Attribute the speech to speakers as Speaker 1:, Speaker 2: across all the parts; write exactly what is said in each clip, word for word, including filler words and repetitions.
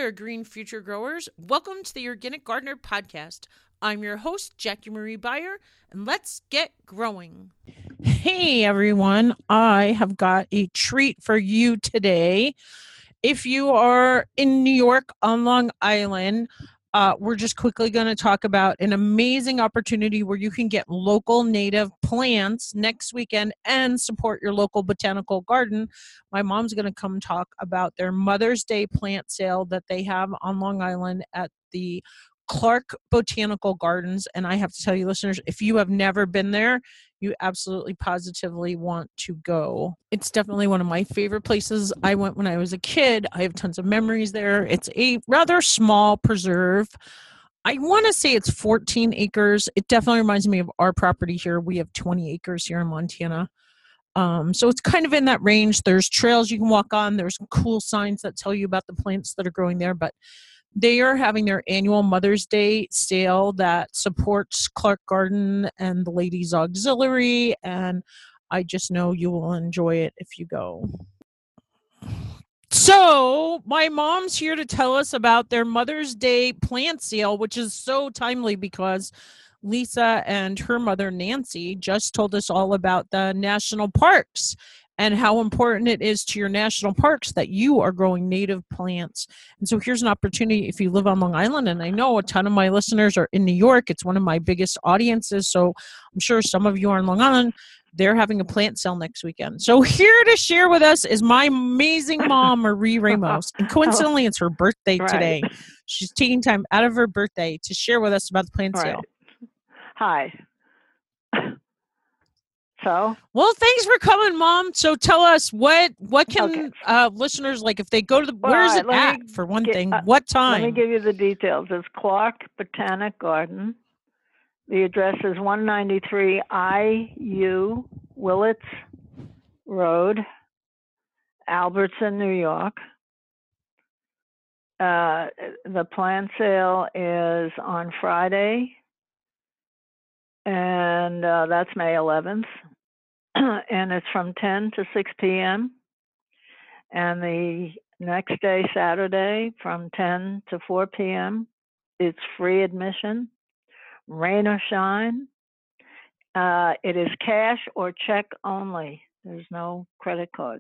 Speaker 1: there, green future growers. Welcome to the Organic Gardener Podcast. I'm your host, Jackie Marie Beyer, and let's get growing. Hey, everyone. I have got a treat for you today. If you are in New York on Long Island, uh, we're just quickly going to talk about an amazing opportunity where you can get local native plants next weekend and support your local botanical garden. My mom's going to come talk about their Mother's Day plant sale that they have on Long Island at the Clark Botanical Gardens. And I have to tell you, listeners, if you have never been there, you absolutely positively want to go. It's definitely one of my favorite places. I went when I was a kid. I have tons of memories there. It's a rather small preserve. I want to say it's fourteen acres. It definitely reminds me of our property here. We have twenty acres here in Montana. Um, so it's kind of in that range. There's trails you can walk on. There's cool signs that tell you about the plants that are growing there. But they are having their annual Mother's Day sale that supports Clark Garden and the Ladies Auxiliary, and I just know you will enjoy it if you go. So my mom's here to tell us about their Mother's Day plant sale, which is so timely because Lisa and her mother, Nancy, just told us all about the national parks and how important it is to your national parks that you are growing native plants. And so here's an opportunity if you live on Long Island, and I know a ton of my listeners are in New York. It's one of my biggest audiences, so I'm sure some of you are in Long Island. They're having a plant sale next weekend. So here to share with us is my amazing mom, Marie Ramos. And coincidentally, it's her birthday
Speaker 2: Right.
Speaker 1: today. She's taking time out of her birthday to share with us about the plant
Speaker 2: Right.
Speaker 1: sale.
Speaker 2: Hi. So,
Speaker 1: well, thanks for coming, Mom. So tell us what what can
Speaker 2: okay.
Speaker 1: uh, listeners, like if they go to the,
Speaker 2: Well,
Speaker 1: where is
Speaker 2: all
Speaker 1: it
Speaker 2: right, let
Speaker 1: at
Speaker 2: me
Speaker 1: for one
Speaker 2: get-
Speaker 1: thing?
Speaker 2: uh,
Speaker 1: What time?
Speaker 2: Let me give you the details. It's Clark Botanic Garden. The address is one ninety-three I U Willits Road, Albertson, New York. Uh, the plant sale is on Friday, and uh, that's May eleventh. And it's from ten to six p.m. And the next day, Saturday, from ten to four p.m. It's free admission, rain or shine. Uh, it is cash or check only. There's no credit cards.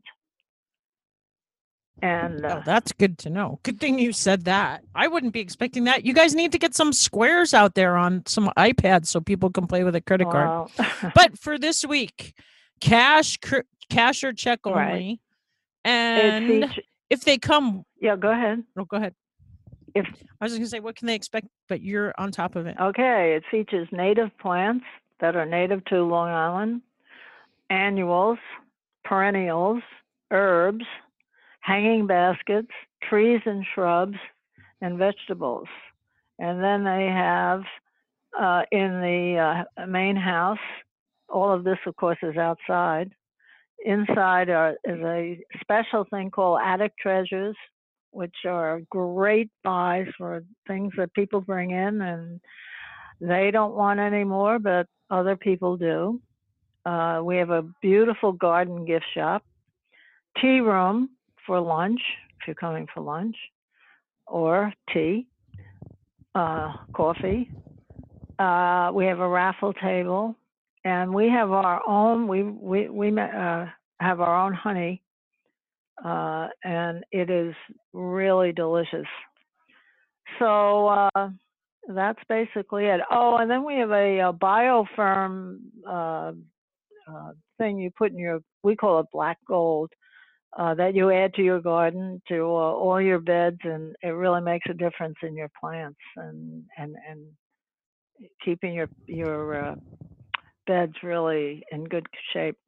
Speaker 2: And uh,
Speaker 1: oh, that's good to know. Good thing you said that. I wouldn't be expecting that. You guys need to get some squares out there on some iPads so people can play with a credit
Speaker 2: well,
Speaker 1: card. But for this week, cash, cr- cash or check only.
Speaker 2: Right.
Speaker 1: And
Speaker 2: It's each,
Speaker 1: if they come,
Speaker 2: yeah, go ahead.
Speaker 1: oh, go ahead.
Speaker 2: If
Speaker 1: I was going to say, what can they expect? But you're on top of it.
Speaker 2: Okay, it features native plants that are native to Long Island, annuals, perennials, herbs, hanging baskets, trees and shrubs, and vegetables. And then they have uh, in the uh, main house, all of this, of course, is outside. Inside are, is a special thing called attic treasures, which are great buys for things that people bring in and they don't want anymore, but other people do. Uh, we have a beautiful garden gift shop, tea room for lunch, if you're coming for lunch, or tea, uh, coffee. Uh, we have a raffle table, and we have our own. We we we uh, have our own honey, uh, and it is really delicious. So uh, that's basically it. Oh, and then we have a, a biofirm uh, uh, thing you put in your. We call it black gold. Uh, that you add to your garden, to uh, all your beds, and it really makes a difference in your plants and and and keeping your your uh, beds really in good shape.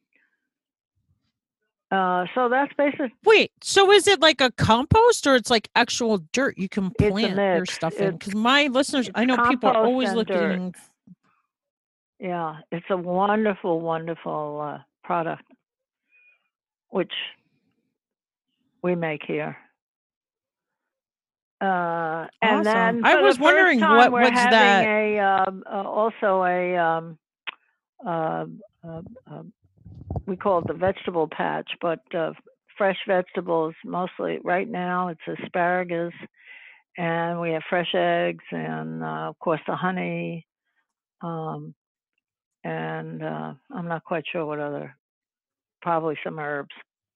Speaker 2: Uh, so that's basically.
Speaker 1: Wait, so is it like a compost or it's like actual dirt you can
Speaker 2: It's a
Speaker 1: plant your
Speaker 2: mix.
Speaker 1: stuff in?
Speaker 2: It's
Speaker 1: Because my listeners,
Speaker 2: it's
Speaker 1: I know people are
Speaker 2: compost
Speaker 1: always
Speaker 2: and dirt.
Speaker 1: looking.
Speaker 2: Yeah, it's a wonderful, wonderful uh, product, which we make here. Uh, and
Speaker 1: Awesome.
Speaker 2: then
Speaker 1: I
Speaker 2: for
Speaker 1: was
Speaker 2: the
Speaker 1: wondering
Speaker 2: first time,
Speaker 1: what
Speaker 2: we're
Speaker 1: what's
Speaker 2: having
Speaker 1: that?
Speaker 2: a um, uh, also a um, uh, uh, uh, we call it the vegetable patch, but uh, fresh vegetables. Mostly right now, it's asparagus, and we have fresh eggs, and uh, of course the honey. Um, and uh, I'm not quite sure what other. Probably some herbs.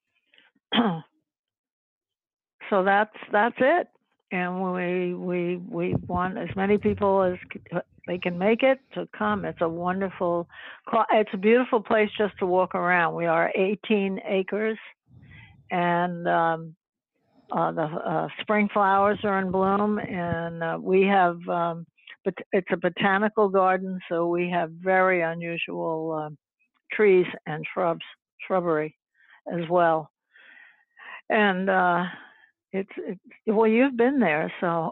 Speaker 2: So that's that's it. And we we we want as many people as they can make it to come. It's a wonderful, it's a beautiful place just to walk around. We are eighteen acres, and um, uh, the uh, spring flowers are in bloom, and uh, we have. Um, but it's a botanical garden, so we have very unusual uh, trees and shrubs, shrubbery, as well. And uh, it's, it's well, you've been there, so.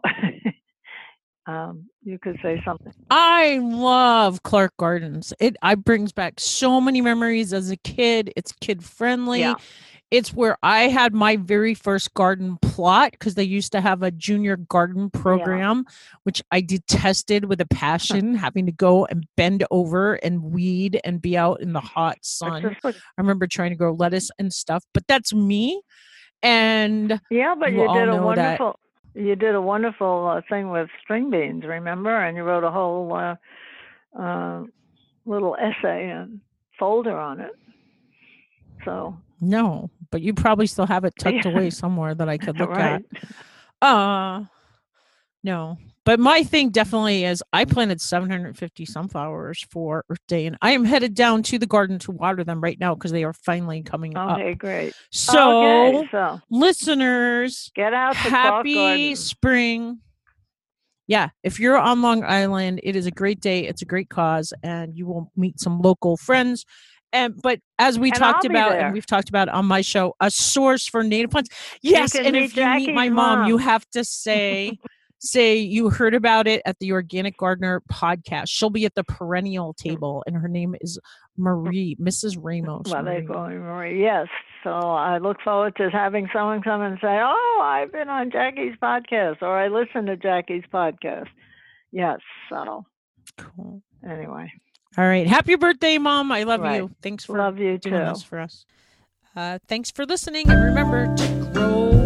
Speaker 2: Um, you could say something.
Speaker 1: I love Clark Gardens. It I brings back so many memories as a kid. It's kid friendly.
Speaker 2: Yeah.
Speaker 1: It's where I had my very first garden plot, because they used to have a junior garden program, yeah. which I detested with a passion, having to go and bend over and weed and be out in the hot sun. I remember trying to grow lettuce and stuff, but that's me. And
Speaker 2: yeah, but you, you did a wonderful.
Speaker 1: That,
Speaker 2: You did a wonderful uh, thing with string beans, remember? And you wrote a whole uh, uh, little essay and folder on it. So
Speaker 1: no, but you probably still have it tucked yeah. away somewhere that I could look
Speaker 2: right.
Speaker 1: at. Uh, no, but my thing definitely is I planted seven hundred fifty sunflowers for Earth Day, and I am headed down to the garden to water them right now because they are finally coming
Speaker 2: okay,
Speaker 1: up.
Speaker 2: Okay, great.
Speaker 1: So,
Speaker 2: okay, so
Speaker 1: listeners,
Speaker 2: get out to
Speaker 1: happy spring. Yeah, if you're on Long Island, it is a great day. It's a great cause, and you will meet some local friends. And but as we
Speaker 2: and
Speaker 1: talked
Speaker 2: I'll
Speaker 1: about, and we've talked about on my show, a source for native plants. Yes, and if
Speaker 2: Jackie's
Speaker 1: you meet my mom,
Speaker 2: mom.
Speaker 1: you have to say. Say you heard about it at the Organic Gardener podcast. She'll be at the perennial table, and her name is Marie, Missus Ramos.
Speaker 2: Well,
Speaker 1: Marie.
Speaker 2: they call me Marie. Yes. So I look forward to having someone come and say, "Oh, I've been on Jackie's podcast," or "I listened to Jackie's podcast." Yes. So
Speaker 1: cool.
Speaker 2: Anyway.
Speaker 1: All right. Happy birthday, Mom. I love
Speaker 2: right.
Speaker 1: you. Thanks for
Speaker 2: love you
Speaker 1: doing
Speaker 2: too.
Speaker 1: this for us. Uh, thanks for listening, and remember to grow